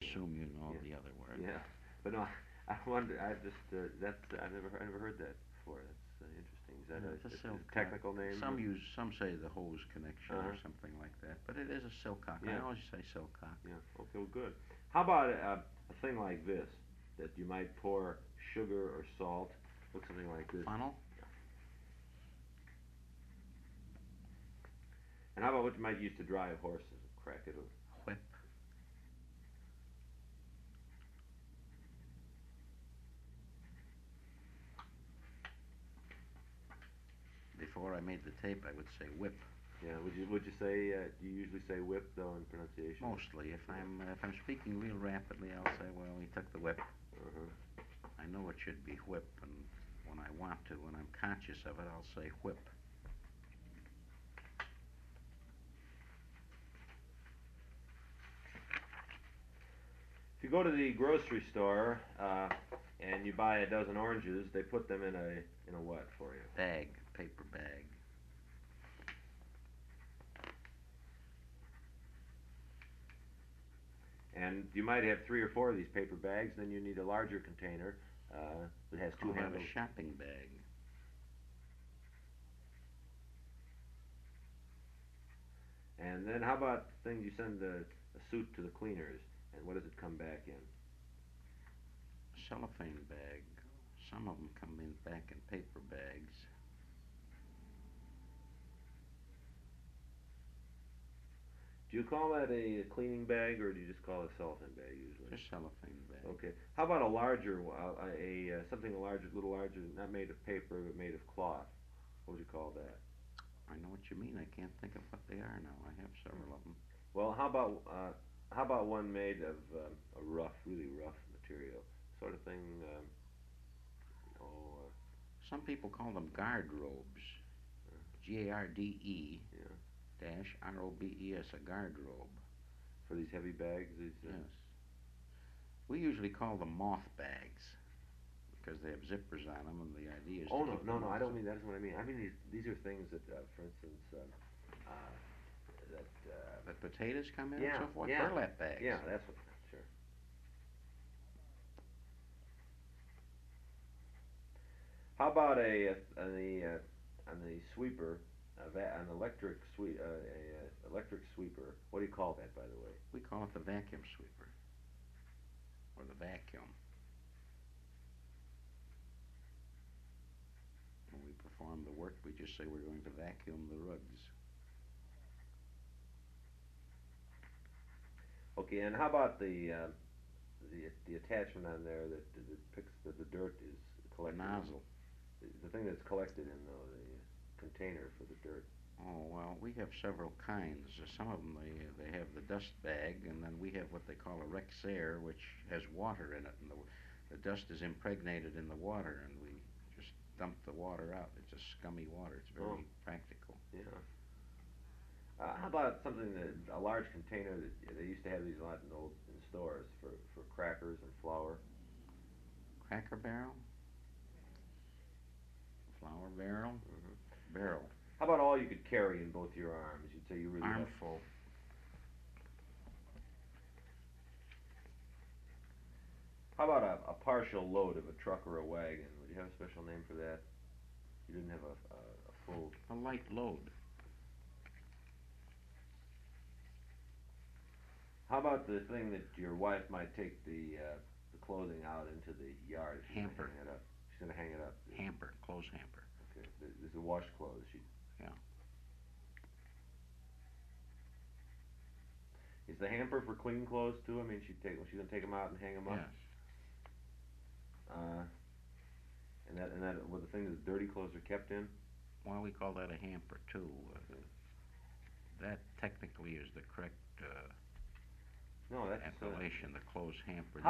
assume you know Yeah. the other word. Yeah. But no, I wonder. I just that's I never heard that before. That's interesting. Is that It's a a silcock. technical name? Some say the hose connection Uh or huh. something like that, but it is a silcock. I Yeah. always say silcock. Yeah. Okay. Well, good. How about a thing like this that you might pour sugar or salt? Look something like this. Funnel, And how about what you might use to drive horses? Crack it. whip. Before I made the tape, I would say whip. Yeah. Would you say? Do you usually say whip though in pronunciation? Mostly, Yeah. if I'm speaking real rapidly, I'll say, well, he took the whip. Uh-huh. I know it should be whip, and when I want to, when I'm conscious of it, I'll say whip. If you go to the grocery store and you buy a dozen oranges, they put them in a what for you? Bag, paper bag. And you might have three or four of these paper bags. Then you need a larger container that has two Call that handles. a shopping bag. And then how about things you send a suit to the cleaners, and what does it come back in? Cellophane bag. Some of them come in back in paper bags. Do you call that a cleaning bag, or do you just call it a cellophane bag usually? Just cellophane bag. Okay. How about a larger, something a larger, little larger, not made of paper but made of cloth? What would you call that? I know what you mean. I can't think of what they are now. I have several of them. Well, how about one made of a rough, really rough material, sort of thing? Oh, Some people call them guard robes. Garde yeah. dash ROBES, a guard robe. For these heavy bags, these. Yes. We usually call them moth bags because they have zippers on them, and the idea is Oh to no, keep the no, no! I moths don't off. mean that. Is what I mean. I mean these are things that, for instance, that. The potatoes come in and Yeah, so forth. yeah, Burlap bags. yeah. That's what. Sure. How about on the sweeper, an electric electric sweeper? What do you call that, by the way? We call it the vacuum sweeper or the vacuum. When we perform the work, we just say we're going to vacuum the rugs. Okay, and how about the attachment on there that picks the dirt is The collected? nozzle. The thing that's collected in the container for the dirt. Oh, well, we have several kinds. Some of them, they have the dust bag, and then we have what they call a Rexair, which has water in it, and the dust is impregnated in the water, and we just dump the water out. It's just scummy water. It's Oh, very practical. yeah. How about something a large container that they used to have these a lot in stores for crackers and flour. Cracker barrel, flour barrel, Hmm. barrel, How about all you could carry in both your arms? You'd say you really have. armful. How about a partial load of a truck or a wagon? Would you have a special name for that? You didn't have a full. A light load. How about the thing that your wife might take the clothing out into the yard? She's gonna Hamper. hang it up. She's gonna hang it up. Hamper, clothes hamper. Okay. There's a wash clothes. Yeah. Is the hamper for clean clothes too? I mean, she's gonna take them out and hang them up. Yes. Uh, and that well, the thing that dirty clothes are kept in. Well, we call that a hamper too. Okay. That technically is the correct No, that's appellation, the clothes hamper.